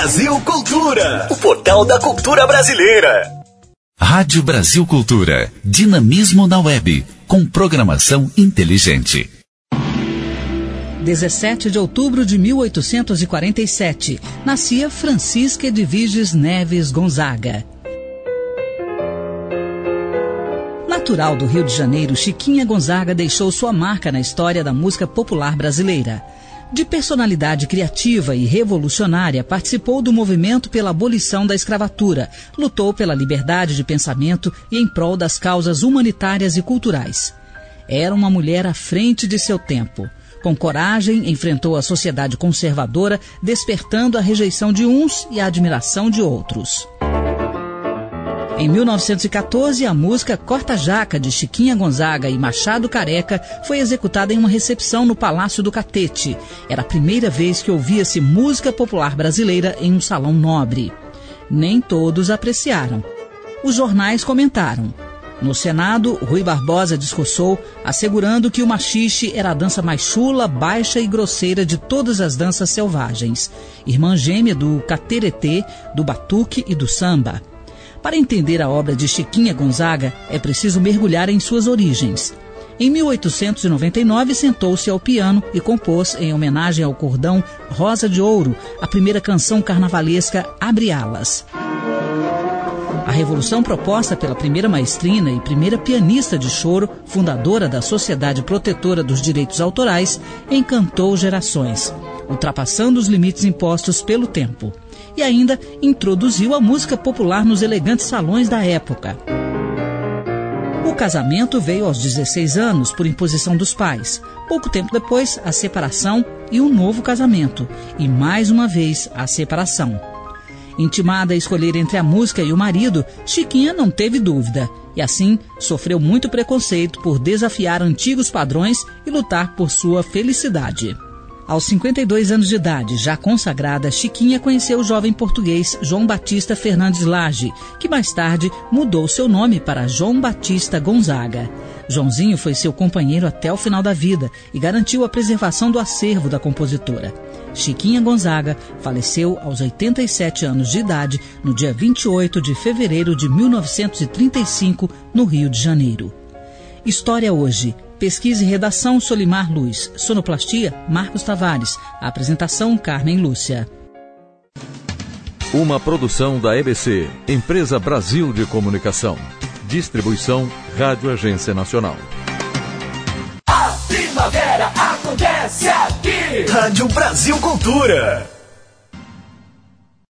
Brasil Cultura, o portal da cultura brasileira. Rádio Brasil Cultura, dinamismo na web, com programação inteligente. 17 de outubro de 1847, nascia Francisca Edviges Neves Gonzaga. Natural do Rio de Janeiro, Chiquinha Gonzaga deixou sua marca na história da música popular brasileira. De personalidade criativa e revolucionária, participou do movimento pela abolição da escravatura, lutou pela liberdade de pensamento e em prol das causas humanitárias e culturais. Era uma mulher à frente de seu tempo. Com coragem, enfrentou a sociedade conservadora, despertando a rejeição de uns e a admiração de outros. Em 1914, a música Corta Jaca, de Chiquinha Gonzaga e Machado Careca, foi executada em uma recepção no Palácio do Catete. Era a primeira vez que ouvia-se música popular brasileira em um salão nobre. Nem todos apreciaram. Os jornais comentaram. No Senado, Rui Barbosa discursou, assegurando que o machixe era a dança mais chula, baixa e grosseira de todas as danças selvagens, irmã gêmea do cateretê, do batuque e do samba. Para entender a obra de Chiquinha Gonzaga, é preciso mergulhar em suas origens. Em 1899, sentou-se ao piano e compôs, em homenagem ao cordão Rosa de Ouro, a primeira canção carnavalesca Abre Alas. A revolução proposta pela primeira maestrina e primeira pianista de choro, fundadora da Sociedade Protetora dos Direitos Autorais, encantou gerações, ultrapassando os limites impostos pelo tempo. E ainda introduziu a música popular nos elegantes salões da época. O casamento veio aos 16 anos, por imposição dos pais. Pouco tempo depois, a separação e um novo casamento. E mais uma vez, a separação. Intimada a escolher entre a música e o marido, Chiquinha não teve dúvida. E assim, sofreu muito preconceito por desafiar antigos padrões e lutar por sua felicidade. Aos 52 anos de idade, já consagrada, Chiquinha conheceu o jovem português João Batista Fernandes Lage, que mais tarde mudou seu nome para João Batista Gonzaga. Joãozinho foi seu companheiro até o final da vida e garantiu a preservação do acervo da compositora. Chiquinha Gonzaga faleceu aos 87 anos de idade no dia 28 de fevereiro de 1935, no Rio de Janeiro. História hoje. Pesquisa e redação Solimar Luz. Sonoplastia Marcos Tavares. A apresentação Carmen Lúcia. Uma produção da EBC, Empresa Brasil de Comunicação. Distribuição Rádio Agência Nacional. A primavera acontece aqui. Rádio Brasil Cultura.